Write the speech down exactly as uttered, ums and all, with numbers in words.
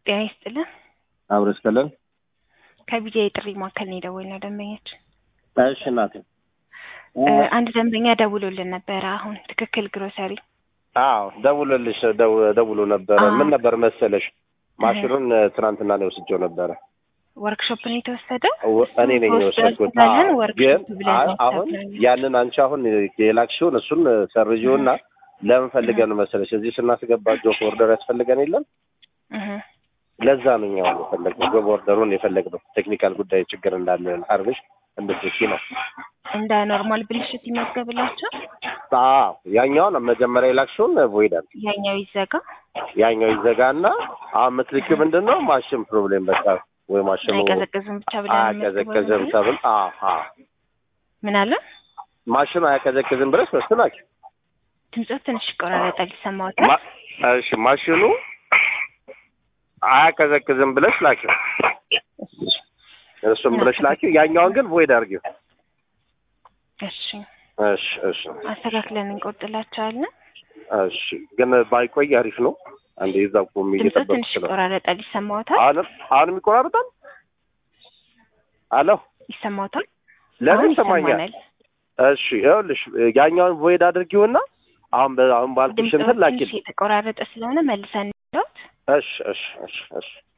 ጤና ይስጥልን አብረስከለን ከቢጄ ጥሪ ማከል ነው ደውልና ደንበኛች እሺ እናቴ አንድ ደንበኛ ደውሎልን ነበር አሁን ትክክል ግሮሰሪ አዎ ደውሎልሽ ደውሎ ነበር ምን ነበር መሰለሽ ማሽሩን ትናንትና ነው ወስጄው ነበር ወርክሾፕ ነው የተወሰደው እኔ ነኝ የወሰድኩት አሁን ያንን አንቺ አሁን የላክሽውን እሱን ሰርጂውና ለምን ፈልገን መሰለሽ እዚህ ስናስገባ ጆብ ኦርደር ያስፈልገን ይላል እህ ለዛ ነው ያው የፈለግነው ጆብ ኦርደሩን የፈለግነው ቴክኒካል ጉዳይ ችግር እንዳለ አርብሽ እንደዚህ ነው እንደ ኖርማል ብልሽት ይመዝገብላችሁ አዎ ያኛውን መጀመሪያ የላክሽውን ቮይዳል ያኛው ይዘጋ ያኛው ይዘጋና አሁን ምትልኪው ምንድነው ማሽን ፕሮብሌም በቃ ወይ ማሽኑ አይቀዘቅዝም ብቻ ብለን አይቀዘቅዝም ተብል አሃ ምን አለ ማሽኑ አይቀዘቅዝም ብለሽ ወስናች ድምፁ ትንሽ ቆራረጠ ሊሰማውታል እሺ ማሽኑ አይቀዘቅዝም ብለሽ ላኪው እሱም ብለሽ ላኪው ያኛውን ግን ቮይድ አድርጊው እሺ እሺ እሺ አስተካክለን እንቆጥላቸዋለን እሺ ግን ባይቆይ አሪፍ ነው አንዴ እዛው ቆም እየተጠበቅኩ ትንሽ ቆራረጠ ሊሰማውታል አሁን አሁን ይቆራረጣል አሎ ይሰማውታል ለምን ሰማኛል እሺ ይኸውልሽ ያኛውን ቮይድ አድርጊውና አሁን አሁን ባልኩሽ እንትን ላኪ የተቆራረጠ ስለሆነ መልሰን ነው እሺ እሺ እሺ እሺ